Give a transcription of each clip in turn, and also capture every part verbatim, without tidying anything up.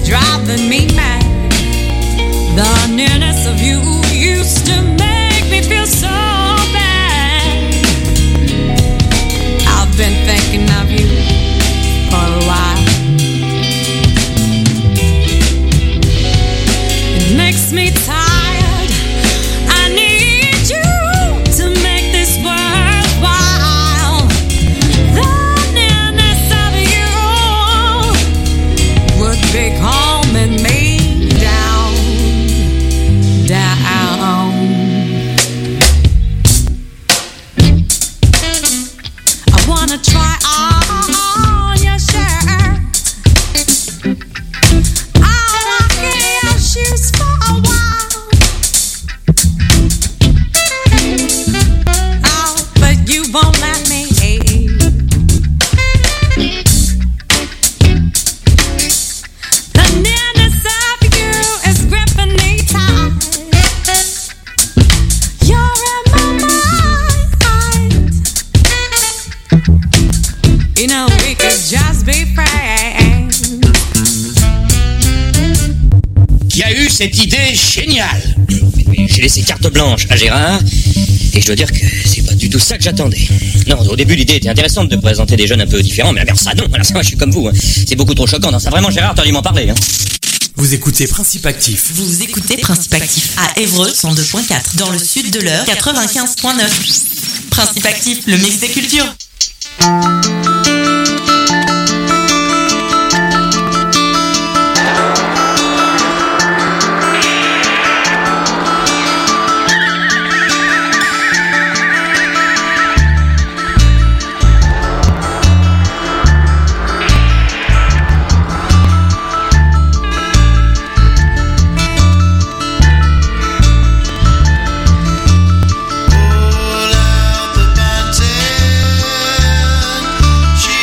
driving me mad. The nearness of you used to make me feel so bad. I've been thinking of you for a while. It makes me tired. I need you to make this worthwhile. The nearness of you would be calming me down, down. I wanna try on your shirt. I walk in your shoes for a while. Oh, but you won't let me. The nearness of you is gripping me tight. You're in my mind. You know we could just be friends. Qui a eu cette idée géniale? J'ai laissé carte blanche à Gérard, et je dois dire que c'est pas du tout ça que j'attendais. Non, au début l'idée était intéressante de présenter des jeunes un peu différents, mais alors ça non, alors ça moi je suis comme vous, hein. C'est beaucoup trop choquant, non ça vraiment Gérard, t'as dû m'en parler. Hein. Vous écoutez Principe Actif. Vous écoutez Principe Actif à Évreux cent deux point quatre, dans le sud de l'Eure quatre-vingt-quinze point neuf. Principe Actif, le mix des cultures. Pull out the button. She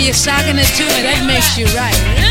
you're socking it to me, that makes you right.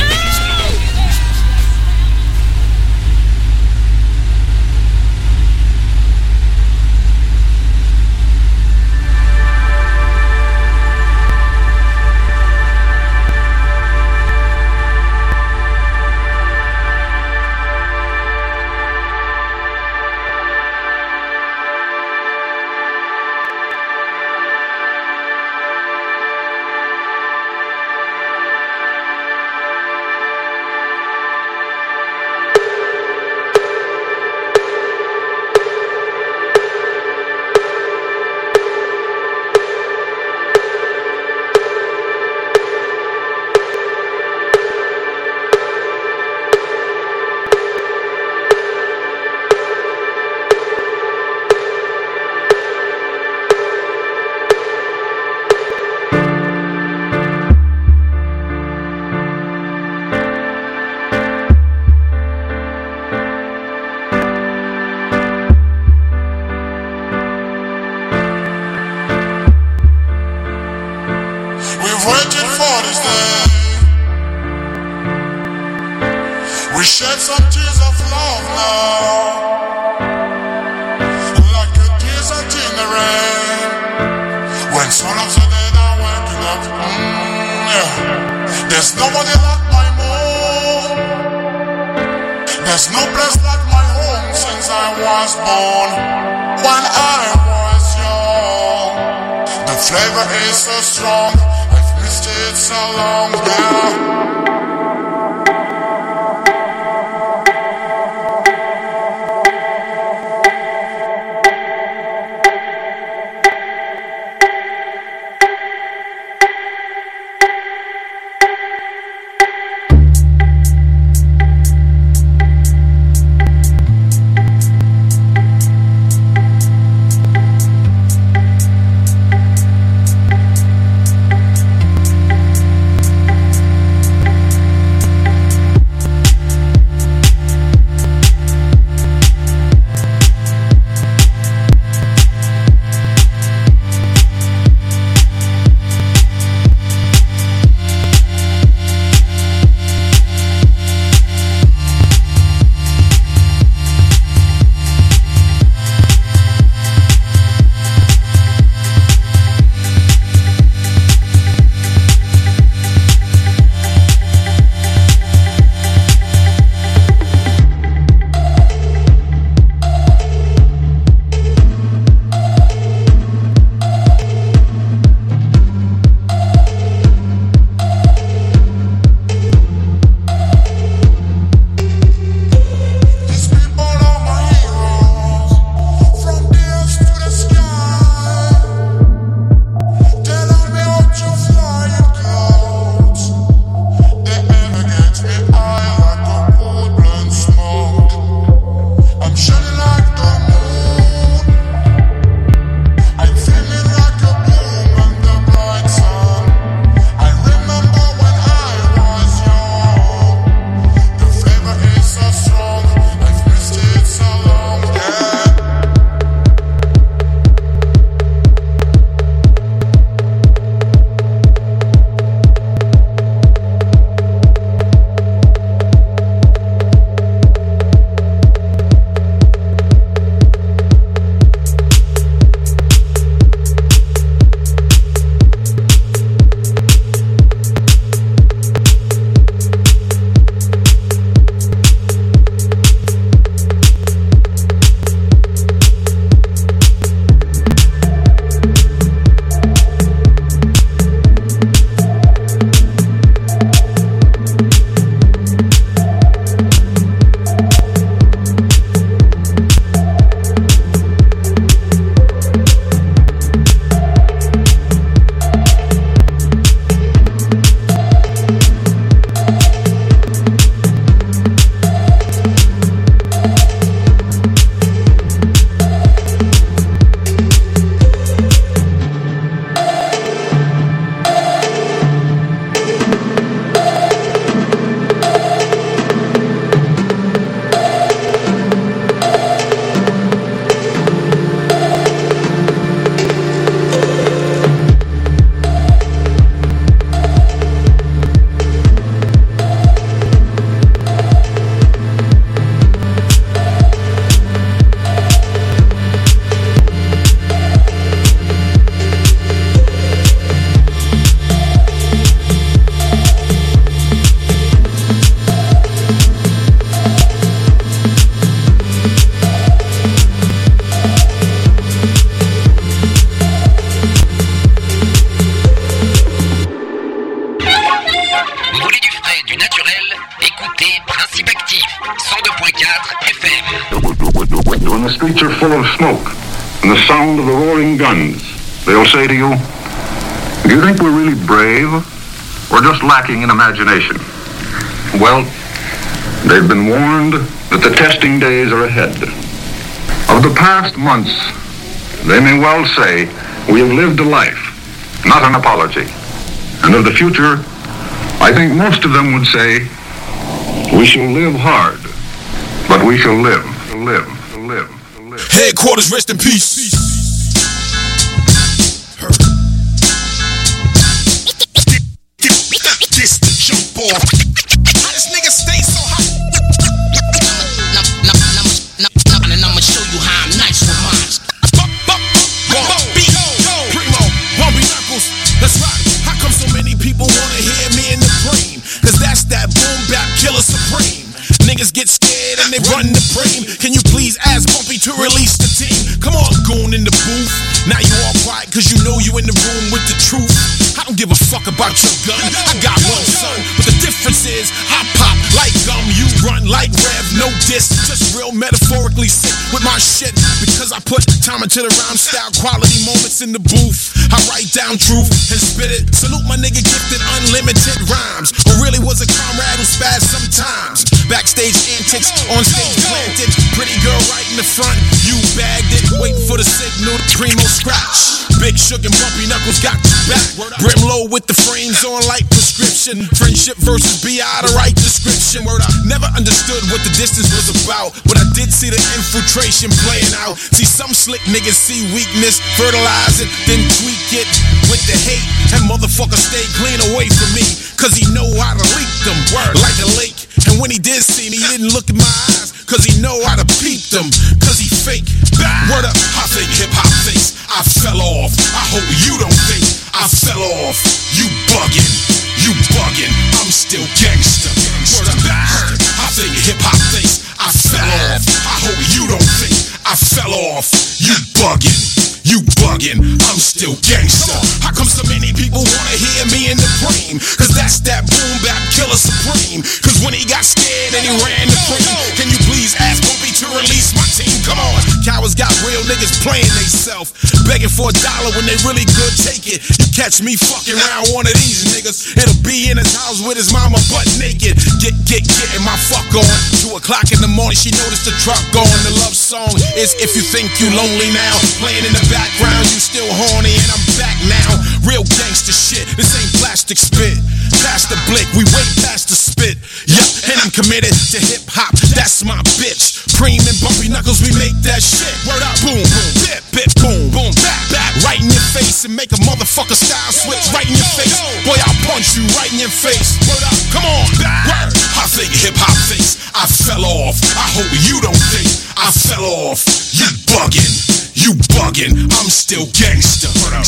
We shed some tears of love now, like the tears out in the rain, when some of the dead are waking up. Mm, yeah. There's nobody like my mom, there's no place like my home since I was born. When I was young, the flavor is so strong, I've missed it so long, yeah. when the streets are full of smoke and the sound of the roaring guns, they'll say to you, do you think we're really brave or just lacking in imagination? Well, they've been warned that the testing days are ahead. Of the past months, they may well say we have lived a life, not an apology. And of the future, I think most of them would say, we shall live hard, but we shall live, live, live, live. Headquarters, rest in peace. This the jump off. How this nigga stay so hot? And I'ma show you how I'm nice with mine. Primo, Bumpy Knuckles, let's rock. How come so many people wanna hear me in the frame? Cause that's that boom bap killer supreme. Niggas get scared and they run the frame. Can you please ask Bumpy to release the team? Come on, goon in the booth. Now you all quiet cause you know you in the room with the truth. I don't give a fuck about your gun. I got one son, but the difference is I pop like gum, you run like Rev. No diss, just real metaphorically sick with my shit. Because I put time into the rhyme style, quality moments in the booth. I write down truth and spit it. Salute my nigga gifted unlimited rhymes. Or really was a comrade who spazzed sometimes. Backstage antics, on stage planted. Pretty girl right in the front, you bagged it. Waiting for the signal, the primo scratch. Big Sugar and Bumpy Knuckles got you back. Brimlow with the frames on like prescription. Friendship versus B I, the right description. Word, I never understood what the distance was about, but I did see the infiltration playing out. See, some slick niggas see weakness, fertilize it, then tweak it with the hate. And motherfucker stay clean away from me, cause he know how to leak them. Word, like a lake. And when he did see me, he didn't look in my eyes, cause he know how to peep them, cause he fake. Word up, I think hip-hop thinks I fell off. I hope you don't think I fell off. You bugging, you bugging, I'm still gangster. Word up, I think hip-hop thinks I fell off. I hope you don't think I fell off. You bugging, you bugging, I'm still gangster. How come so many people wanna hear me in the frame? Cause that's that boom bap killer supreme. Cause when he got scared and he ran the frame, can you please ask Bumpy to release my team? Come on, cowards got real niggas playing they self, begging for a dollar when they really could take it. You catch me fucking around one of these niggas, it'll be in his house with his mama butt naked. Get, get, getting my fuck on. Two o'clock in the morning, she noticed the truck going. The love song is If You Think You Lonely Now, playing in the background, you still horny and I'm back now. Real gangster shit, this ain't plastic spit. Past the blick, we way past the spit. Yup, and I'm committed to hip hop, that's my bitch. Cream and Bumpy Knuckles, we make that shit. Word up, boom, boom, bip, bip, boom, boom, back, back, right in your face and make a motherfucker style switch right in your face. Boy, I'll punch you right in your face. Word up, come on, word. I think hip hop thinks I fell off. I hope you don't think I fell off. You bugging, you bugging, I'm still gangster.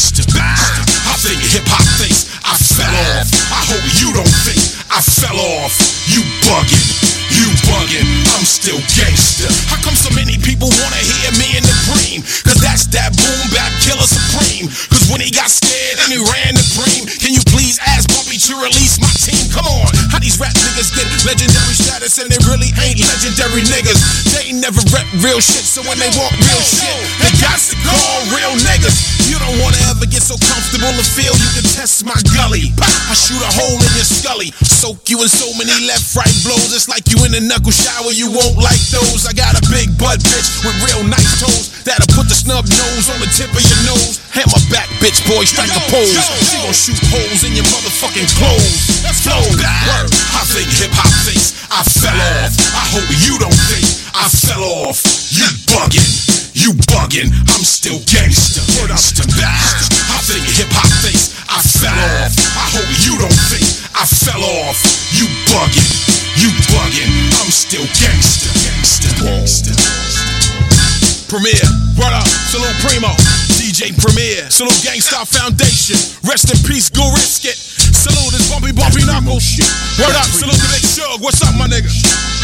I think hip hop thinks I fell off. I hope you don't think I fell off. You bugging, you bugging, I'm still gangster. How come so many people wanna hear me in the cream? Cause that's that boom bap killer supreme. Cause when he got scared and he ran the cream, can you please ask Bumpy to release my team? Come on, how these rap niggas get legendary status and they really ain't legendary niggas? They ain't never rep real shit, so when they want real shit, they got to call real niggas. You don't wanna ever get so comfortable and feel you can test my gully. I shoot a hole in your scully, soak you in so many left right blows. It's like you in a knuckle shower, you won't like those. I got a big butt bitch with real nice toes that'll put the snub nose on the tip of your nose. Hammer back bitch boy, strike a pose. She gon' shoot holes in your motherfucking clothes. Flow, word. I think hip hop thinks I fell off. I hope you don't think I fell off. You bugging, you bugging, I'm still gangster. Word up to that. I think hip hop thinks I fell off. I hope you don't think I fell off. You bugging, you bugging, I'm still gangster. Gangster, gangster. Premier, word up, salute Primo, D J Premier, salute Gangstar Foundation, rest in peace, go risk it. Salute this Bumpy Bumpy Knuckles. Word up, salute the Big Shug, what's up my nigga?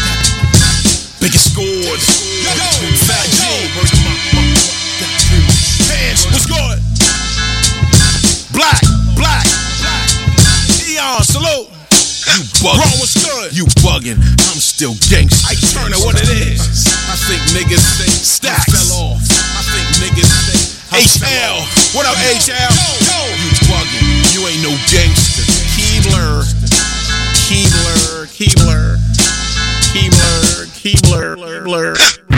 Biggest scores, Fat G, Pants, what's good? Black, Black, Eon, salute. You bugging, Ron, what's good? You bugging, I'm still gangsta. I turn it what it is. I think niggas think stack. What up, H-L? You bugging. You ain't no gangster. Keebler. Keebler. Keebler. Keebler. Keebler. Keebler.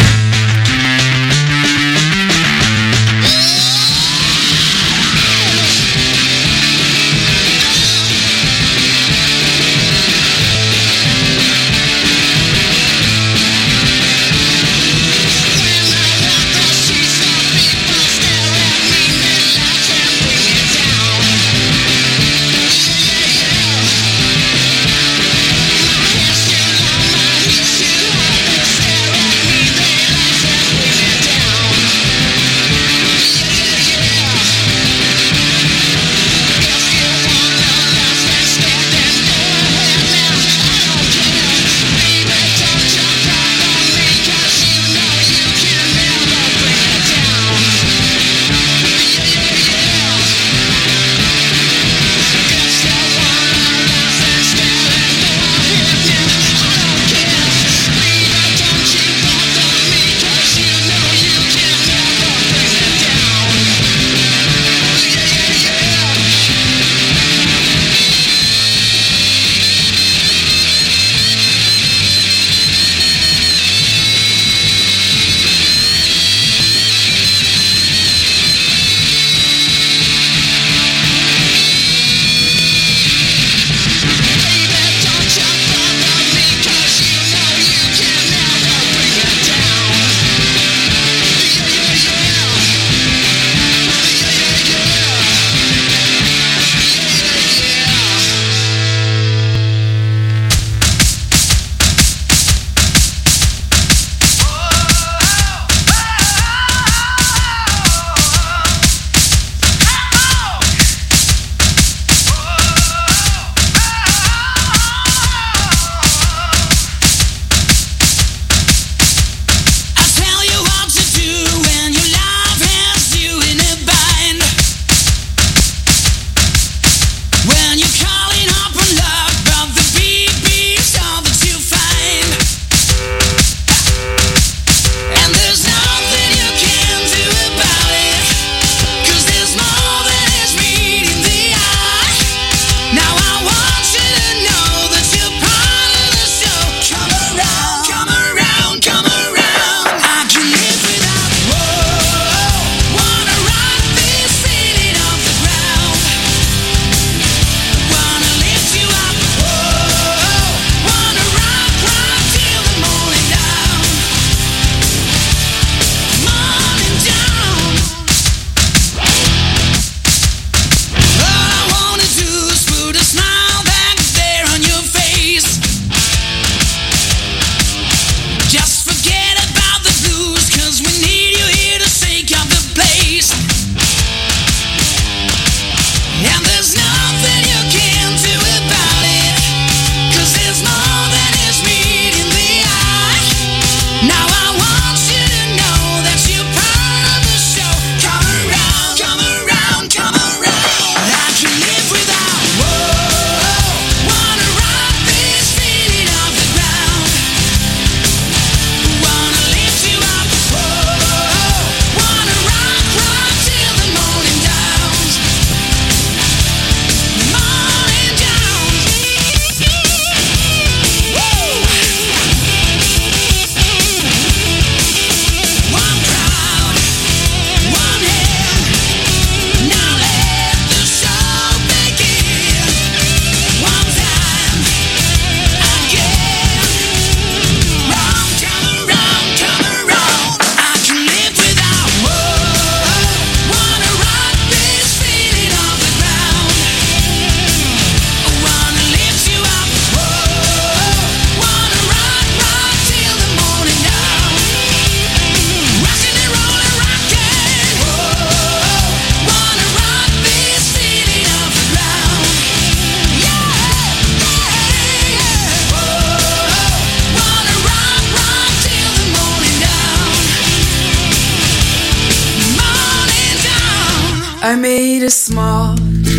I made a small,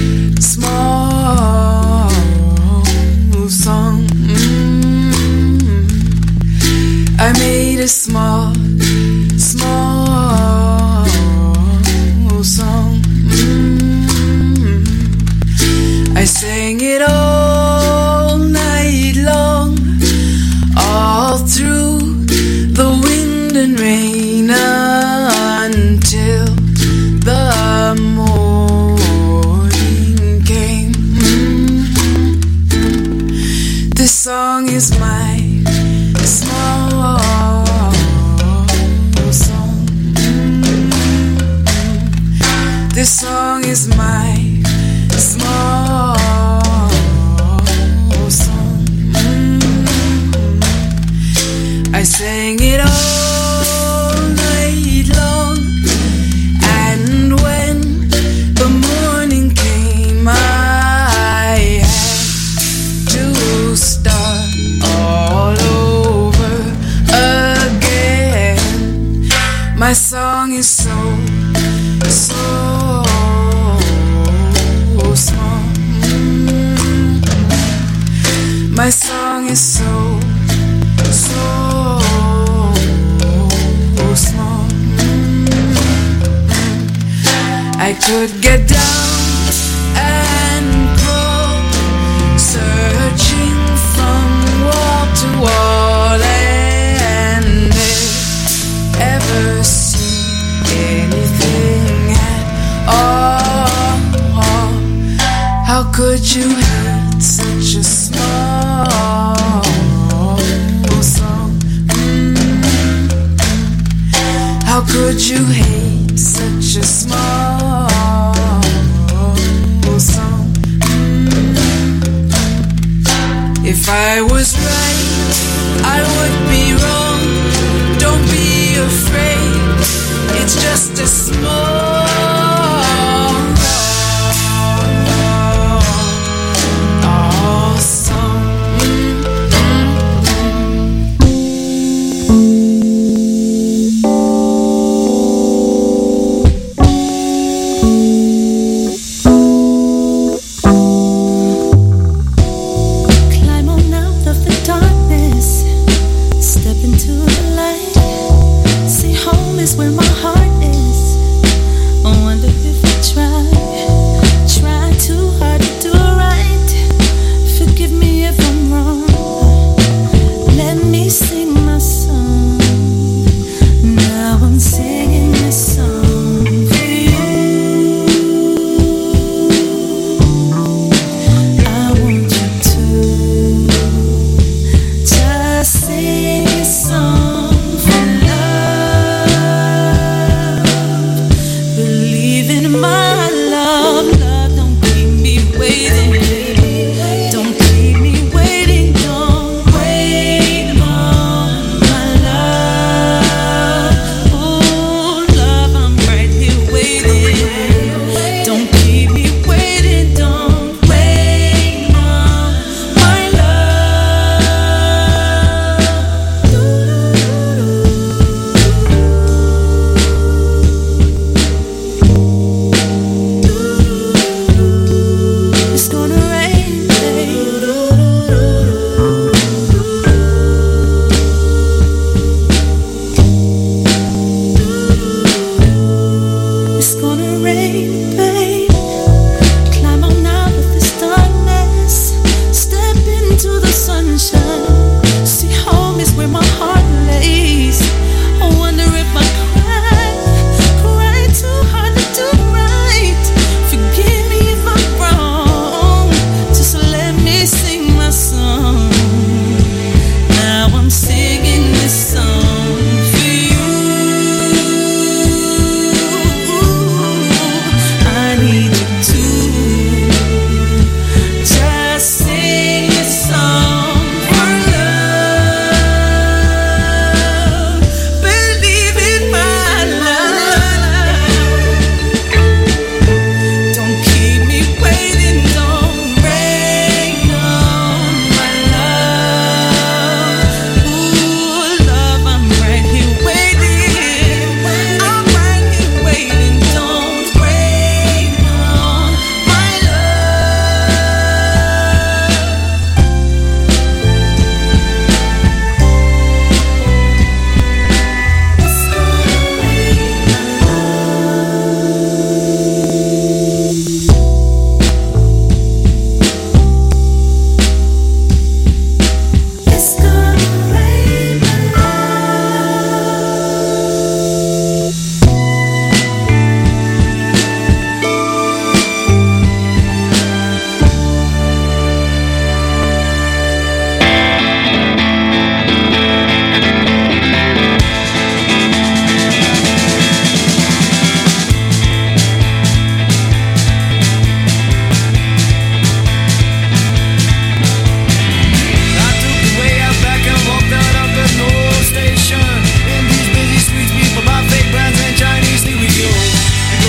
small song. Mm-hmm. I made a small, small song. I sang it all night long, all through the wind and rain until the morning came. This song is my small song. This song is my small song. I sang it all night long, and when the morning came, I had to start all over again. My song is so, so small. My song is so, so small. I could get down and crawl, searching from wall to wall, and ever see anything at all. How could you hate such a small song? How could you hate such a small song? If I was right, I would be